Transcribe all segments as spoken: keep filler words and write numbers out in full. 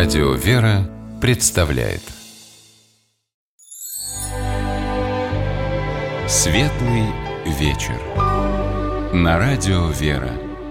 Радио «Вера» представляет Светлый вечер на Радио «Вера».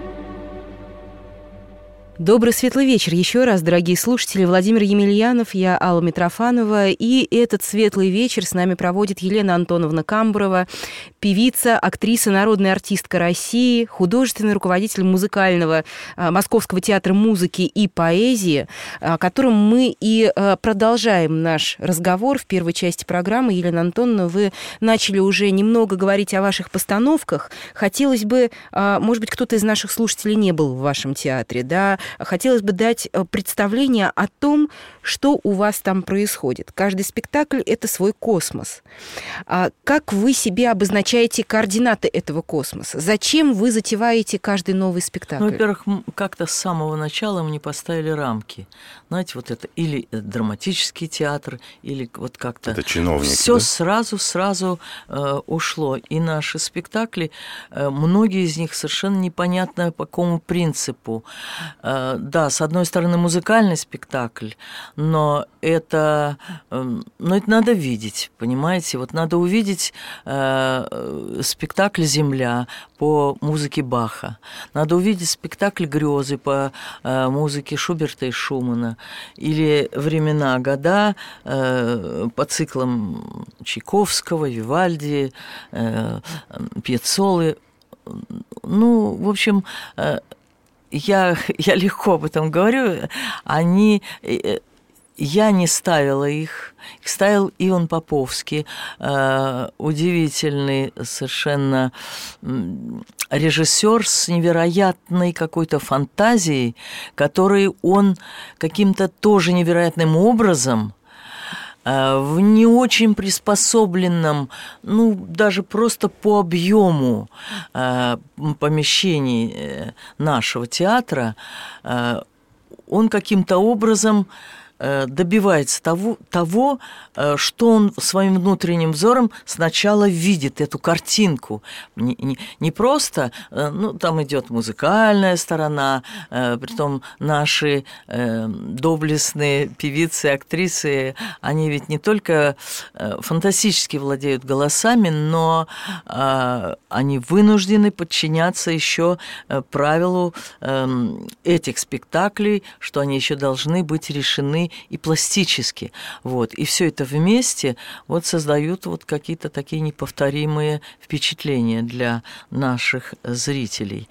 Добрый светлый вечер еще раз, дорогие слушатели. Владимир Емельянов, я Алла Митрофанова. И этот светлый вечер с нами проводит Елена Антоновна Камбурова, певица, актриса, народная артистка России, художественный руководитель музыкального а, Московского театра музыки и поэзии, о котором мы и а, продолжаем наш разговор в первой части программы. Елена Антоновна, вы начали уже немного говорить о ваших постановках. Хотелось бы, а, может быть, кто-то из наших слушателей не был в вашем театре, да? Хотелось бы дать представление о том, что у вас там происходит. Каждый спектакль – это свой космос. А как вы себе обозначаете координаты этого космоса? Зачем вы затеваете каждый новый спектакль? Ну, во-первых, как-то с самого начала мы не поставили рамки. Знаете, вот это или драматический театр, или вот как-то... Это чиновники, Все да? сразу-сразу э, ушло. И наши спектакли, э, многие из них совершенно непонятно по какому принципу. Э, да, с одной стороны, музыкальный спектакль, но это, э, но это надо видеть, понимаете? Вот надо увидеть э, спектакль «Земля» по музыке Баха. Надо увидеть спектакль «Грезы» по э, музыке Шуберта и Шумана. Или «Времена, года» э, по циклам Чайковского, Вивальди, э, Пьяццолы. Ну, в общем, э, я, я легко об этом говорю. Они... Э, Я не ставила их. Их ставил Ион Поповский, э, удивительный совершенно режиссер с невероятной какой-то фантазией, который он каким-то тоже невероятным образом э, в не очень приспособленном, ну, даже просто по объему э, помещений нашего театра, э, он каким-то образом добивается того, того, что он своим внутренним взором сначала видит, эту картинку. Не, не, не просто, ну, там идет музыкальная сторона, притом наши доблестные певицы, актрисы, они ведь не только фантастически владеют голосами, но они вынуждены подчиняться еще правилу этих спектаклей, что они еще должны быть решены и пластически. Вот. И все это вместе вот создают вот какие-то такие неповторимые впечатления для наших зрителей.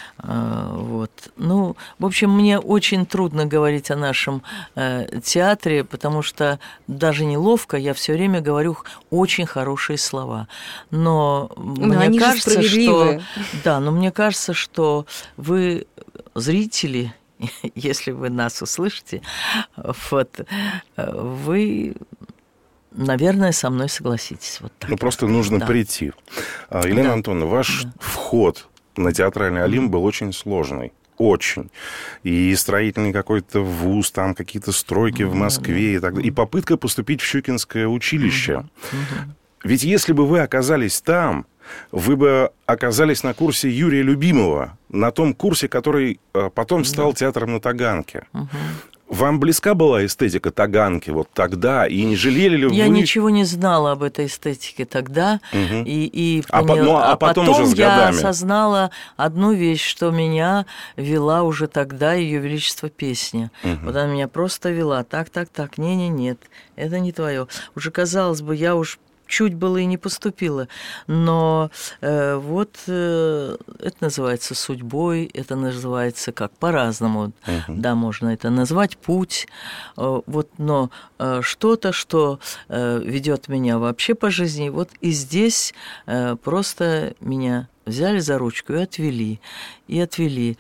Вот. Ну, в общем, мне очень трудно говорить о нашем э, театре, потому что даже неловко, я все время говорю очень хорошие слова. Но, но мне они кажется, что да, но мне кажется, что вы, зрители, если вы нас услышите, вот, вы, наверное, со мной согласитесь. Вот так. Ну, просто нужно да. прийти. Елена да. Антоновна, ваш да. вход на театральный Олимп был очень сложный. Очень. И строительный какой-то вуз, там какие-то стройки в Москве и так далее. И попытка поступить в Щукинское училище. Ведь если бы вы оказались там, вы бы оказались на курсе Юрия Любимого, на том курсе, который потом стал театром на Таганке. Угу. Вам близка была эстетика Таганки вот тогда? И не жалели ли вы... Я ничего не знала об этой эстетике тогда. Угу. И, и а, по, ну, а, а потом, потом уже с я годами. осознала одну вещь, что меня вела уже тогда Ее Величество песня. Угу. Вот она меня просто вела. Так, так, так, не-не-нет, это не твое. Уже, казалось бы, я уж... чуть было и не поступила, но э, вот э, это называется судьбой, это называется как по-разному, uh-huh. да, можно это назвать путь, э, вот, но э, что-то, что э, ведет меня вообще по жизни, вот и здесь э, просто меня взяли за ручку и отвели, и отвели,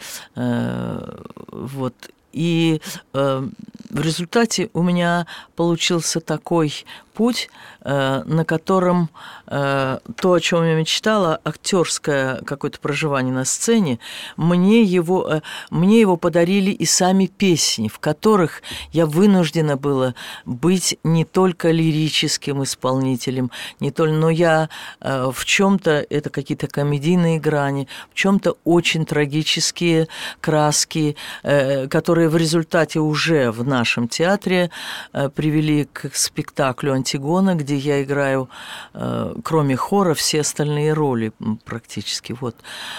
э, вот. И э, в результате у меня получился такой путь, э, на котором э, то, о чем я мечтала, актерское какое-то проживание на сцене, мне его, э, мне его подарили и сами песни, в которых я вынуждена была быть не только лирическим исполнителем, не только, но я э, в чем-то, это какие-то комедийные грани, в чем-то очень трагические краски, э, которые в результате уже в нашем театре привели к спектаклю «Антигона», где я играю, кроме хора, все остальные роли практически. Вот.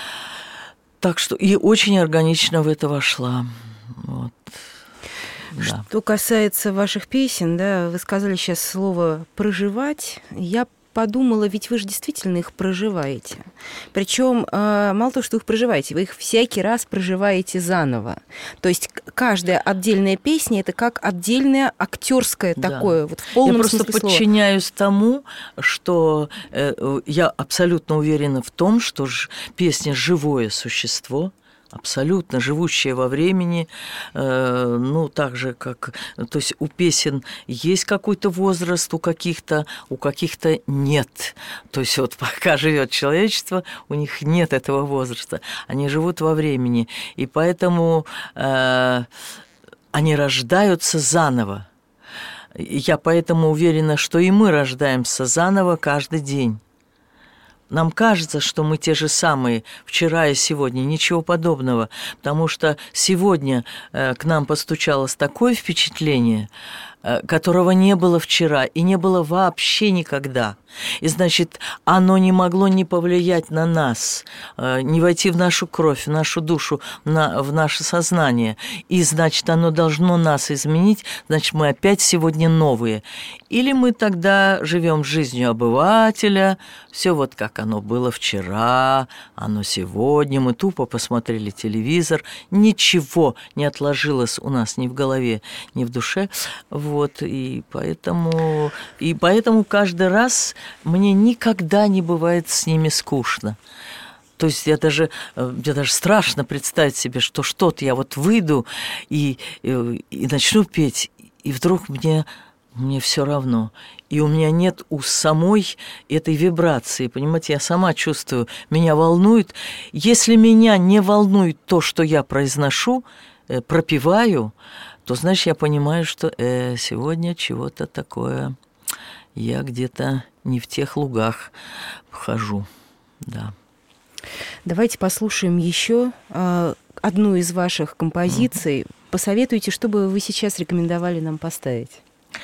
Так что и очень органично в это вошла. Вот. Что да. касается ваших песен, да, вы сказали сейчас слово «проживать». Я подумала, ведь вы же действительно их проживаете. Причем мало того, что вы их проживаете, вы их всякий раз проживаете заново. То есть каждая отдельная песня — это как отдельное актерское да. такое, вот в полном Я просто смысле слова. подчиняюсь тому, что э, я абсолютно уверена в том, что ж, песня — живое существо, абсолютно живущее во времени, э, ну, так же, как... То есть у песен есть какой-то возраст, у каких-то, у каких-то нет. То есть вот пока живет человечество, у них нет этого возраста. Они живут во времени. И поэтому э, они рождаются заново. Я поэтому уверена, что и мы рождаемся заново каждый день. Нам кажется, что мы те же самые вчера и сегодня. Ничего подобного, потому что сегодня э, к нам постучалось такое впечатление, э, которого не было вчера и не было вообще никогда. И, значит, оно не могло не повлиять на нас, э, не войти в нашу кровь, в нашу душу, на, в наше сознание. И, значит, оно должно нас изменить, значит, мы опять сегодня новые. Или мы тогда живем жизнью обывателя, все вот как оно было вчера, оно сегодня, мы тупо посмотрели телевизор, ничего не отложилось у нас ни в голове, ни в душе. Вот, и поэтому, и поэтому каждый раз мне никогда не бывает с ними скучно. То есть я даже, мне даже страшно представить себе, что что-то я вот выйду и, и, и начну петь, и вдруг мне... Мне все равно. И у меня нет у самой этой вибрации. Понимаете, я сама чувствую, меня волнует. Если меня не волнует то, что я произношу, э, пропеваю, то, значит, я понимаю, что э, сегодня чего-то такое. Я где-то не в тех лугах хожу. Да. Давайте послушаем еще э, одну из ваших композиций. Mm-hmm. Посоветуйте, что бы вы сейчас рекомендовали нам поставить.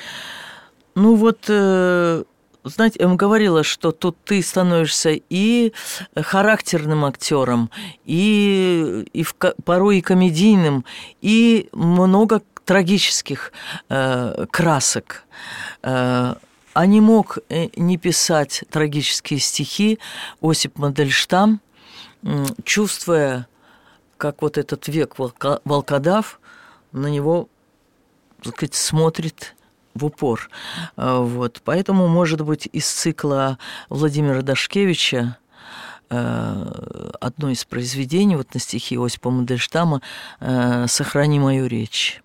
Ну вот, э, знаете, я вам говорила, что тут ты становишься и характерным актером, и, и в, порой и комедийным, и много трагических э, красок. Э, а не мог не писать трагические стихи Осип Мандельштам, э, чувствуя, как вот этот век волка, волкодав на него, так сказать, смотрит в упор. Вот. Поэтому, может быть, из цикла Владимира Дашкевича одно из произведений вот на стихи Осипа Мандельштама «Сохрани мою речь».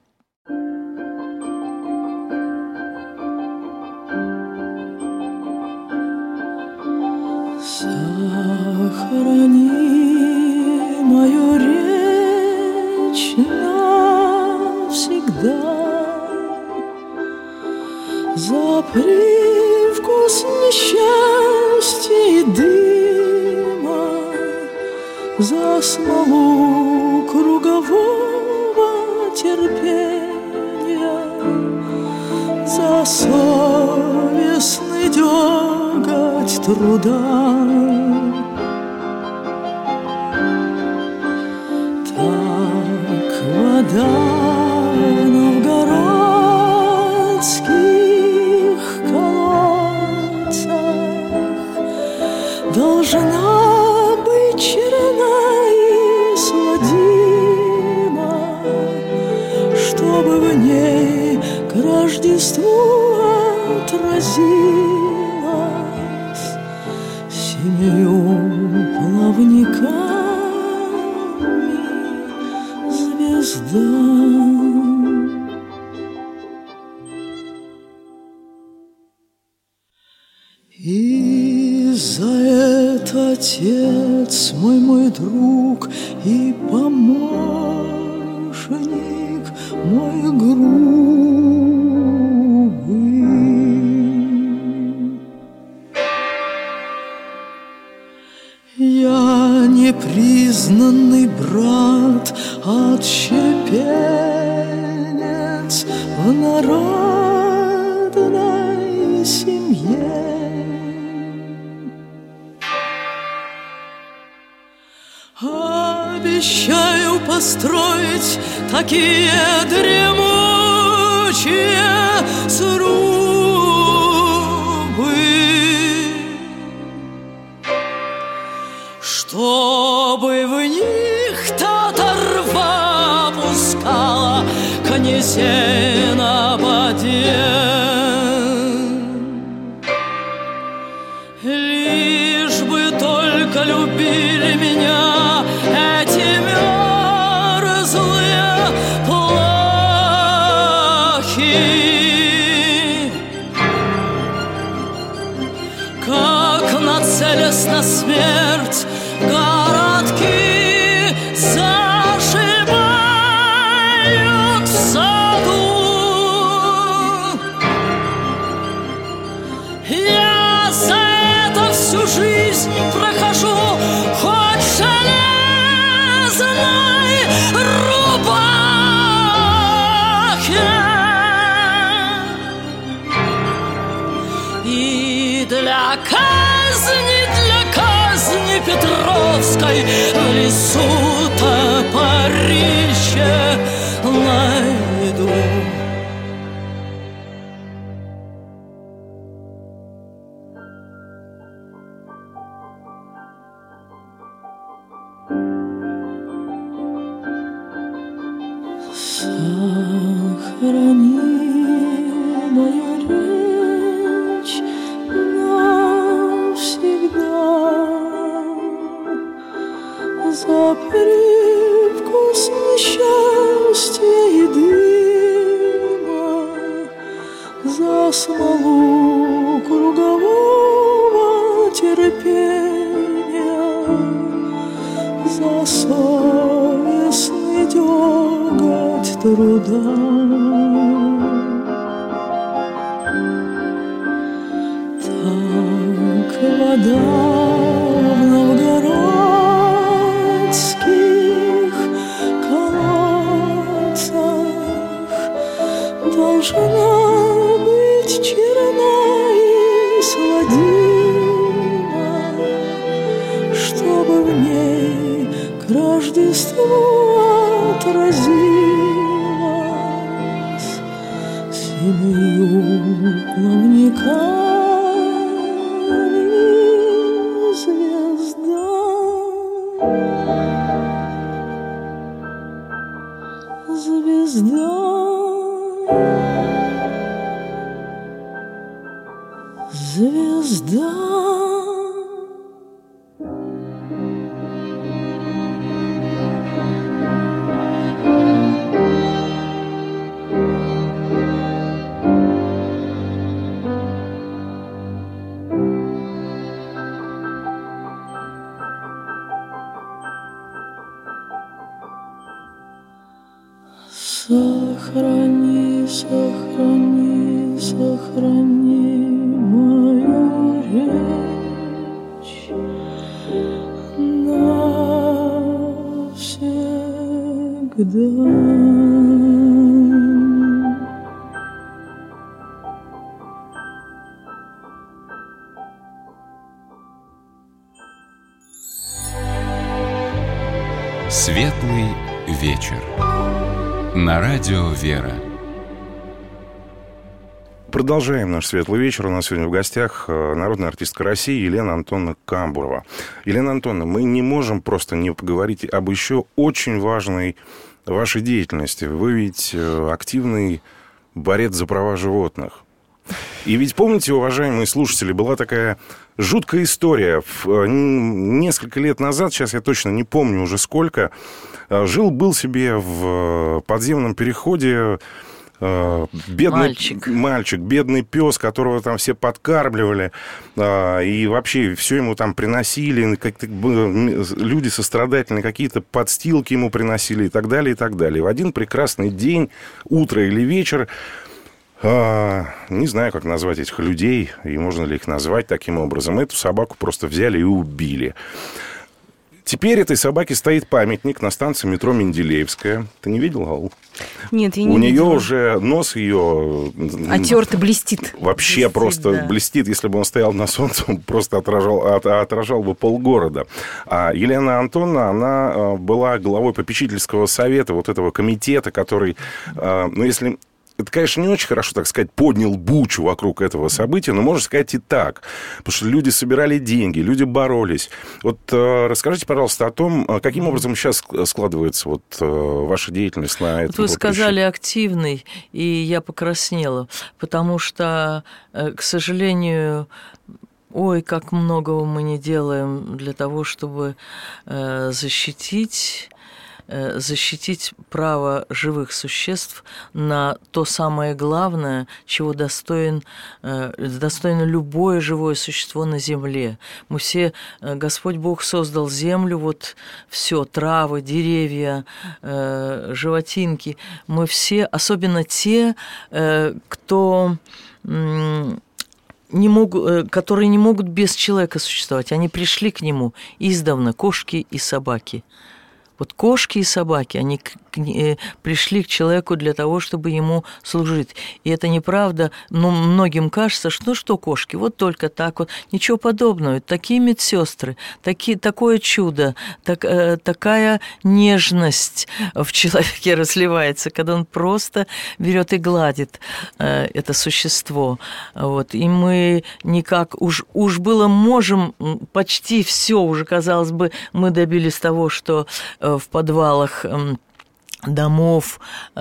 Сохрани мою речь навсегда, за привкус несчастья и дыма, за смолу кругового терпения, за совестный дёготь труда. Так вода в новгородских колодцах должна быть черна и сладима, чтобы в ней к Рождеству отразилась семью плавниками звезда. И за это, Отец мой, мой друг и помощник мой грубый, я непризнанный брат, отщепенец в народной семье. Обещаю построить такие дремучие срубы, чтобы в них татарва пускала князей на поде. Лишь бы только любили меня эти мерзлые плахи, как нацелясь на смерть, городки зашибают в саду. Я за это всю жизнь прохожу, хоть железной рубахе. И для казни, для казни Петровской в лесу топорище найду. Сохрани мою речь навсегда, за привкус несчастья и дыма, за смолу кругового терпения, за совестный дёготь труда. Так вода в новгородских колодцах должна быть черна и сладима, чтобы в ней к Рождеству отразилась семью плавниками звезда. Звезда. Звезда. Сохрани, сохрани, сохрани мою речь навсегда. Светлый вечер. На радио «Вера». Продолжаем наш светлый вечер. У нас сегодня в гостях народная артистка России Елена Антоновна Камбурова. Елена Антоновна, мы не можем просто не поговорить об еще очень важной вашей деятельности. Вы ведь активный борец за права животных. И ведь помните, уважаемые слушатели, была такая жуткая история. Несколько лет назад, сейчас я точно не помню уже сколько, жил-был себе в подземном переходе бедный мальчик. мальчик, бедный пес, которого там все подкармливали, и вообще все ему там приносили, как-то люди сострадательные, какие-то подстилки ему приносили и так далее, и так далее. В один прекрасный день, утро или вечер, не знаю, как назвать этих людей, и можно ли их назвать таким образом, эту собаку просто взяли и убили. Теперь этой собаке стоит памятник на станции метро Менделеевская. Ты не видел, Алла? Нет, я не У нее видела. уже нос ее... Отерто блестит. Вообще Блестит, просто да. блестит. Если бы он стоял на солнце, он просто отражал, от- отражал бы полгорода. А Елена Антоновна, она э, была главой попечительского совета вот этого комитета, который, э, ну, если... Это, конечно, не очень хорошо, так сказать, поднял бучу вокруг этого события, но можно сказать и так. Потому что люди собирали деньги, люди боролись. Вот э, расскажите, пожалуйста, о том, э, каким образом сейчас складывается вот, э, ваша деятельность на этом Вот вы поприще. сказали активный, и я покраснела, потому что, э, к сожалению, ой, как многого мы не делаем для того, чтобы э, защитить... защитить право живых существ на то самое главное, чего достоин, достойно любое живое существо на земле. Мы все, Господь Бог создал землю, вот все, травы, деревья, животинки. Мы все, особенно те, кто... Не могут, которые не могут без человека существовать. Они пришли к нему издавна, кошки и собаки. Вот кошки и собаки, они к, к, э, пришли к человеку для того, чтобы ему служить. И это неправда, но многим кажется, что ну что кошки, вот только так вот. Ничего подобного. Такие медсестры, такие, такое чудо, так, э, такая нежность в человеке разливается, когда он просто берет и гладит э, это существо. Вот. И мы никак, уж, уж было можем, почти все уже, казалось бы, мы добились того, что в подвалах домов,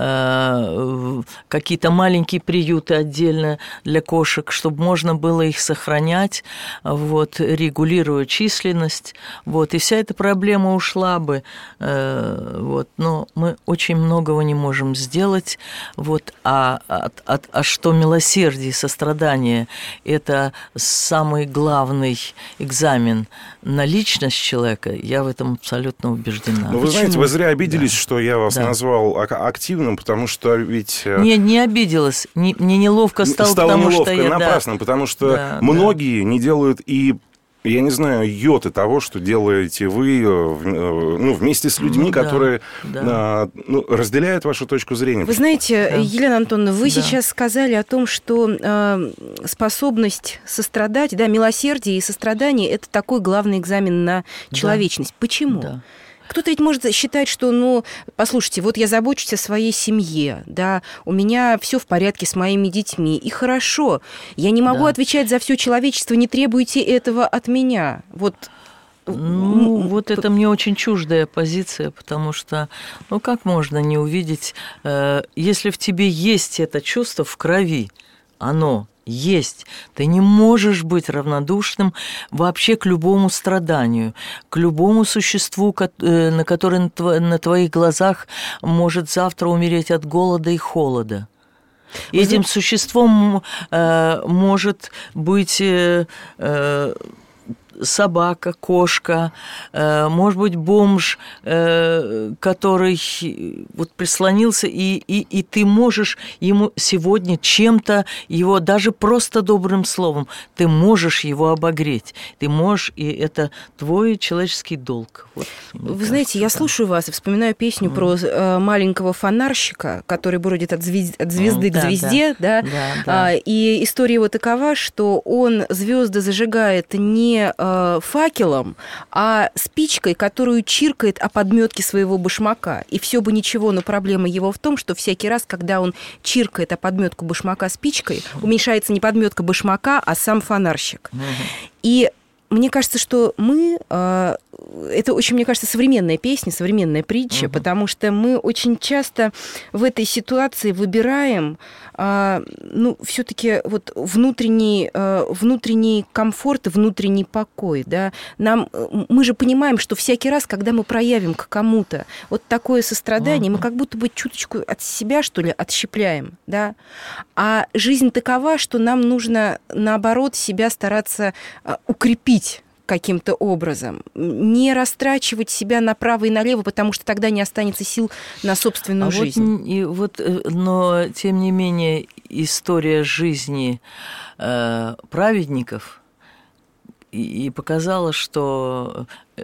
какие-то маленькие приюты отдельно для кошек, чтобы можно было их сохранять, вот, регулируя численность. Вот, и вся эта проблема ушла бы. Вот, но мы очень многого не можем сделать. Вот, а, а, а, а что милосердие и сострадание – это самый главный экзамен на личность человека, я в этом абсолютно убеждена. Ну, вы Почему? знаете, вы зря обиделись, Да. что я вас Да. назвал активным, потому что ведь... Не, не обиделась, не, мне неловко стало, Стало потому неловко, что я... напрасно, да, потому что да, многие да. не делают и... Я не знаю, йоты того, что делаете вы, ну, вместе с людьми, Ну, да, которые да. ну, разделяют вашу точку зрения. Вы знаете, Да. Елена Антоновна, вы Да. сейчас сказали о том, что э, способность сострадать, да, милосердие и сострадание – это такой главный экзамен на человечность. Да. Почему? Да. Кто-то ведь может считать, что, ну, послушайте, вот я забочусь о своей семье, да, у меня все в порядке с моими детьми, и хорошо, я не могу Да. отвечать за все человечество, не требуйте этого от меня. Вот. Ну, вот это мне очень чуждая позиция, потому что, ну, как можно не увидеть, э, если в тебе есть это чувство в крови, оно есть, ты не можешь быть равнодушным вообще к любому страданию, к любому существу, на которое на твоих глазах может завтра умереть от голода и холода. И этим существом э, может быть... Э, э, собака, кошка, э, может быть, бомж, э, который вот прислонился, и, и, и ты можешь ему сегодня чем-то, его даже просто добрым словом, ты можешь его обогреть. Ты можешь, и это твой человеческий долг. Вот, Вы кажется, знаете, я да. слушаю вас и вспоминаю песню mm. про э, маленького фонарщика, который бродит от, звезд... от звезды mm, к да, звезде, да, да. Да, да. А, и история его такова, что он звезды зажигает не факелом, а спичкой, которую чиркает о подметке своего башмака. И все бы ничего, но проблема его в том, что всякий раз, когда он чиркает о подметку башмака спичкой, уменьшается не подметка башмака, а сам фонарщик. Mm-hmm. И мне кажется, что мы... Это очень, мне кажется, современная песня, современная притча, uh-huh. потому что мы очень часто в этой ситуации выбираем, ну, все-таки вот внутренний, внутренний комфорт и внутренний покой, да. Нам, мы же понимаем, что всякий раз, когда мы проявим к кому-то вот такое сострадание, uh-huh. мы как будто бы чуточку от себя, что ли, отщепляем, да. А жизнь такова, что нам нужно, наоборот, себя стараться укрепить каким-то образом, не растрачивать себя направо и налево, потому что тогда не останется сил на собственную а жизнь. Вот, и вот, но, тем не менее, история жизни э, праведников и, и показала, что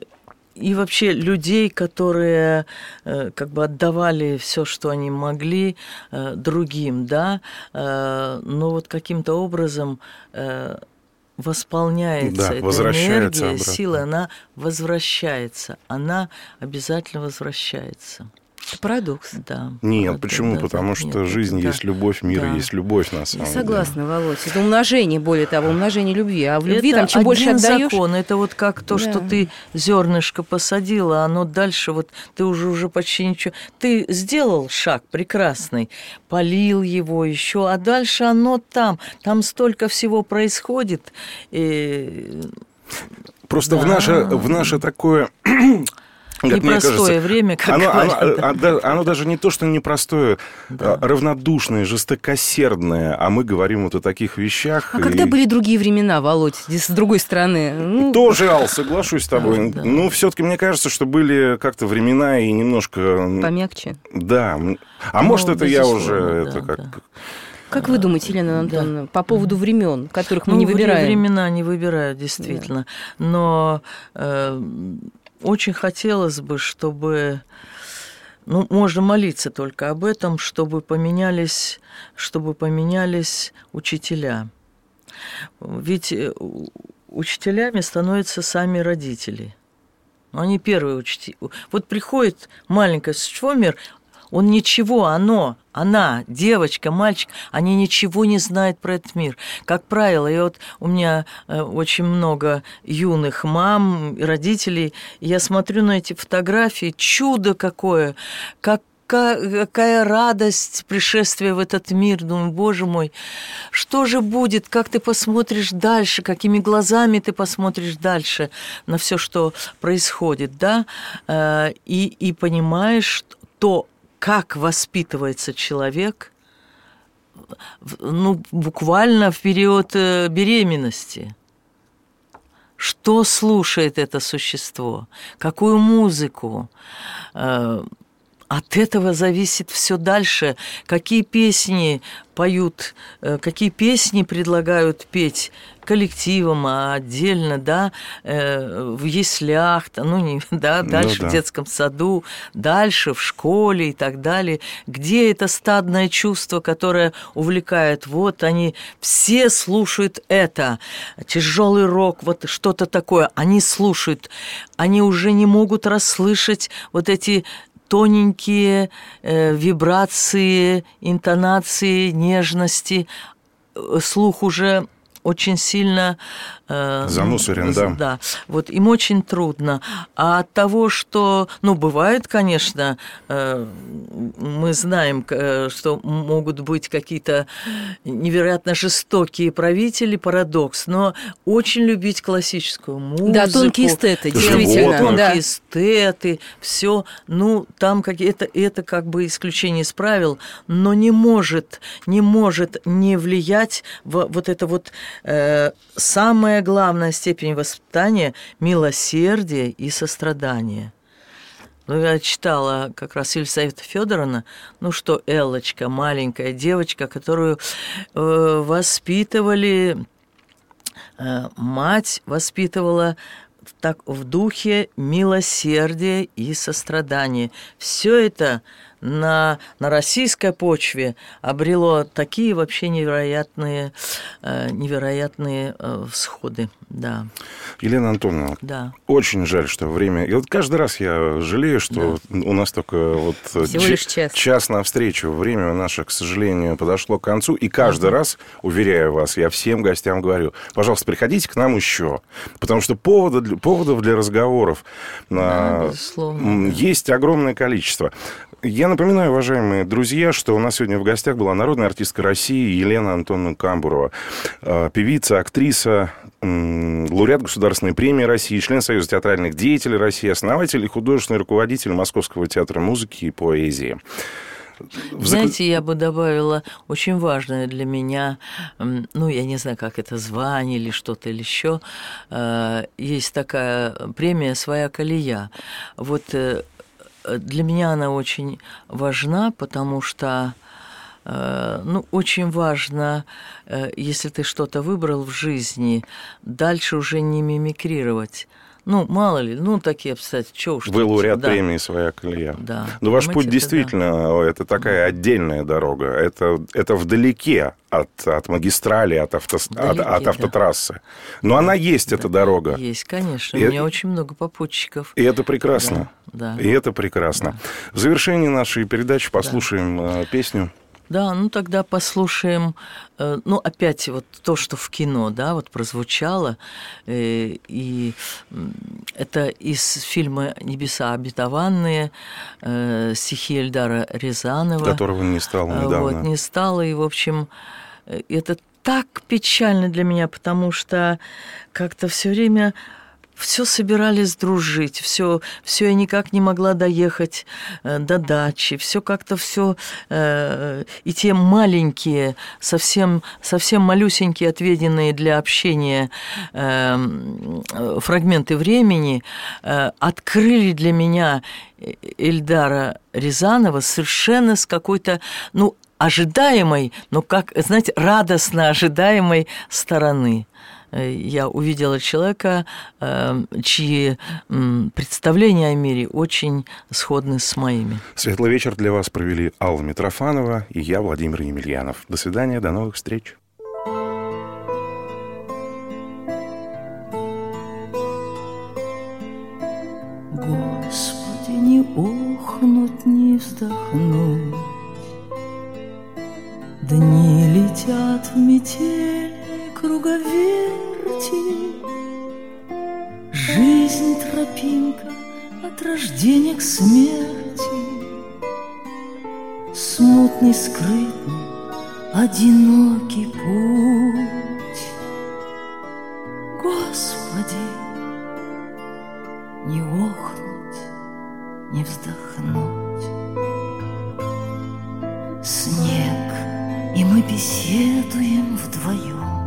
и вообще людей, которые э, как бы отдавали все, что они могли э, другим, да, э, но вот каким-то образом э, восполняется Да, эта возвращается энергия, обратно. сила, она возвращается, она обязательно возвращается. Это парадокс. Да. Нет, Да, почему? да, Потому да, что нет, жизнь это есть да. любовь, мир Да. есть любовь, на Я самом деле. согласна, Володь. Это умножение, более того, умножение любви. А в любви это там чем больше один отдаешь... закон. Это вот как то, Да. что ты зернышко посадила, оно дальше вот ты уже уже почти ничего. Ты сделал шаг прекрасный, полил его еще, а дальше оно там, там столько всего происходит. И... Просто Да. в, наше, в наше такое... Как мне непростое кажется, время, как оно, оно, говорят. а, да, оно даже не то, что непростое, Да. а, равнодушное, жестокосердное, а мы говорим вот о таких вещах. А и- когда были другие времена, Володь, здесь с другой стороны? Ну, Тоже, Ал, соглашусь с тобой. Да, да. Ну, все-таки мне кажется, что были как-то времена и немножко... помягче. Да. А Ну, может, это я уже... безусловно, Это да, как... да. Как вы думаете, Елена Антоновна, по поводу времен, которых мы Ну, не вре- выбираем? времена не выбирают, действительно. Но э, очень хотелось бы, чтобы... Ну, можно молиться только об этом, чтобы поменялись, чтобы поменялись учителя. Ведь э, у- учителями становятся сами родители. Ну, они первые учителя. Вот приходит маленькое существо в мир, он ничего, оно, она, девочка, мальчик, они ничего не знают про этот мир. Как правило, и вот у меня э, очень много юных мам и родителей, и я смотрю на эти фотографии, чудо какое, как какая радость пришествия в этот мир. Думаю, боже мой, что же будет, как ты посмотришь дальше, какими глазами ты посмотришь дальше на все, что происходит, да, Э, и, и понимаешь то, как воспитывается человек, в- ну, буквально в период э, беременности. Что слушает это существо, какую музыку. Э, От этого зависит все дальше, какие песни поют, э, какие песни предлагают петь коллективом, а отдельно, да, э, в яслях, та- ну, не, да, Ну дальше да. в детском саду, дальше в школе и так далее. Где это стадное чувство, которое увлекает? Вот они все слушают это. Тяжелый рок, вот что-то такое. Они слушают. Они уже не могут расслышать вот эти тоненькие э, вибрации, интонации, нежности. Э, Слух уже очень сильно... э, Замусорен, ну, да. Да, вот им очень трудно. А от того, что... Ну, бывает, конечно, э, мы знаем, э, что могут быть какие-то невероятно жестокие правители, парадокс, но очень любить классическую музыку. Да, тонкие эстеты, Животных. действительно. Тонкие Да. эстеты, все, ну, там какие-то, это как бы исключение из правил, но не может, не может не влиять в вот это вот э, самая главная степень воспитания – милосердие и сострадание. Ну, я читала как раз Елизавета Федоровна, ну что, Эллочка, маленькая девочка, которую э, воспитывали, э, мать воспитывала так, в духе милосердия и сострадания. Все это на, на российской почве обрело такие вообще невероятные, э, невероятные э, всходы. Да, Елена Антоновна, да. очень жаль, что время... И вот каждый раз я жалею, что у нас только вот Всего лишь час. час навстречу. Время наше, к сожалению, подошло к концу. И каждый раз, уверяю вас, я всем гостям говорю, пожалуйста, приходите к нам еще. Потому что повода для- поводов для разговоров Да, а, безусловно, м, да. есть огромное количество. Я напоминаю, уважаемые друзья, что у нас сегодня в гостях была народная артистка России Елена Антоновна Камбурова, э, певица, актриса, м, лауреат Государственной премии России, член Союза театральных деятелей России, основатель и художественный руководитель Московского театра музыки и поэзии. В заклю- Знаете, я бы добавила очень важное для меня, м, ну, я не знаю, как это, звание или что-то или еще. Э, Есть такая премия «Своя колея». Вот э, для меня она очень важна, потому что, э, ну, очень важно, э, если ты что-то выбрал в жизни, дальше уже не мимикрировать. Ну, мало ли, ну, такие обстоятельства, чего уж. Вы лауреат да. премии «Своя колея». Да. Но ваш Понимаете, путь это действительно, да. это такая отдельная дорога. Это, это вдалеке от, от магистрали, от, авто, Вдалеке, от, от да. автотрассы. Но она есть, Да. эта дорога. Есть, конечно. И У меня это- очень много попутчиков. И это прекрасно. Да, да. И это прекрасно. В завершении нашей передачи послушаем э, песню. Да, ну тогда послушаем, э, ну опять вот то, что в кино, да, вот прозвучало, э, и м, это из фильма «Небеса обетованные», э, стихи Эльдара Рязанова. Которого не стало А, недавно. Вот, не стало, и, в общем, э, это так печально для меня, потому что как-то все время все собирались дружить, все, все я никак не могла доехать э, до дачи, все как-то все э, и те маленькие, совсем, совсем малюсенькие, отведенные для общения э, фрагменты времени э, открыли для меня Эльдара Рязанова совершенно с какой-то, ну, ожидаемой, но как, знаете, радостно ожидаемой стороны. Я увидела человека, чьи представления о мире очень сходны с моими. Светлый вечер для вас провели Алла Митрофанова и я, Владимир Емельянов. До свидания, до новых встреч. Господи, не охнуть, не вздохнуть. Дни летят в метельной круговерти. Жизнь тропинка от рождения к смерти. Смутный, скрытный, одинокий путь. Господи, не охнуть, не вздохнуть. Снег, и мы беседуем вдвоем.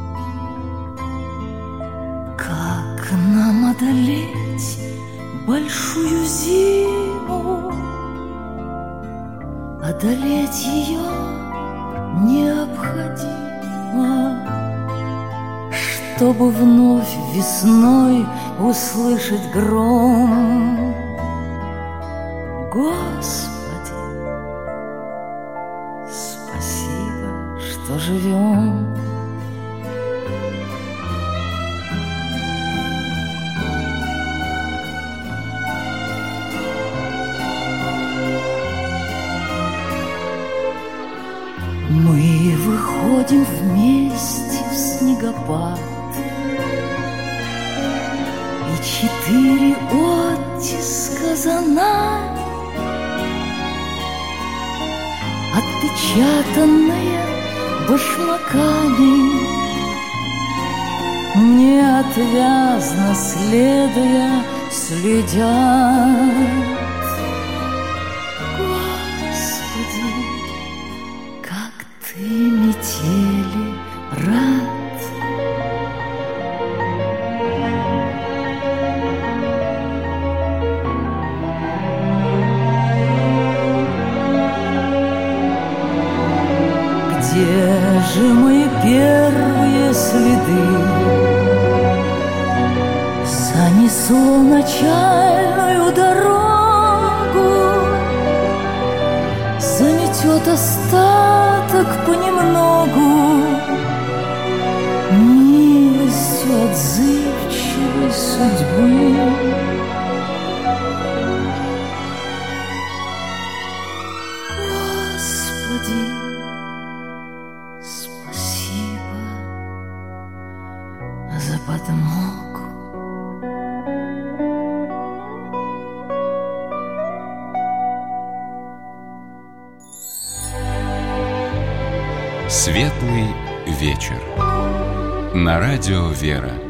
Как нам одолеть большую зиму? Одолеть ее необходимо, чтобы вновь весной услышать гром. Господи, спасибо, что живем. Мы выходим вместе в снегопад, и четыре оттиска за нами, отпечатанные башмаками, неотвязно следуя, следят. Господи, как ты метели рад. Где же мои первые следы? Занесло начальную дорогу, заметет остаток понемногу, милостью отзывчивой судьбы. Господи, спасибо за подмогу. Светлый вечер. На радио «Вера».